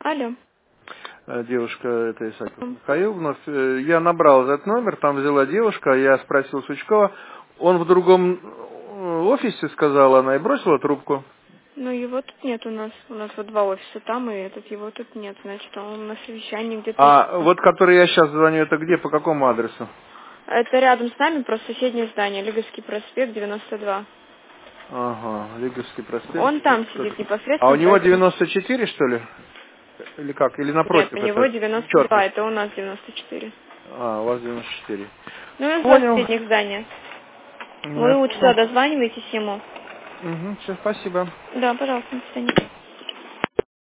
Алло. Девушка, это Исааков Михаил вновь. Я набрал этот номер, там взяла девушка, я спросил Сучкова. Он в другом офисе, сказала она, и бросила трубку. Ну, его тут нет у нас. У нас вот 2 офиса там, и его тут нет. Значит, он на совещании где-то. А вот который я сейчас звоню, это где, по какому адресу? Это рядом с нами, просто соседнее здание. Лиговский проспект, 92. Ага, Лиговский проспект. Он там сидит А у непосредственно, него поэтому... 94, что ли? Или как? Или Нет, напротив у него это? 92, Четко. это у нас 94. А, у вас 94. Ну, у нас 2 Понял. соседних здания. Я Вы лучше понял. туда дозваниваетесь ему. Угу, все, спасибо. Да, пожалуйста, до свидания.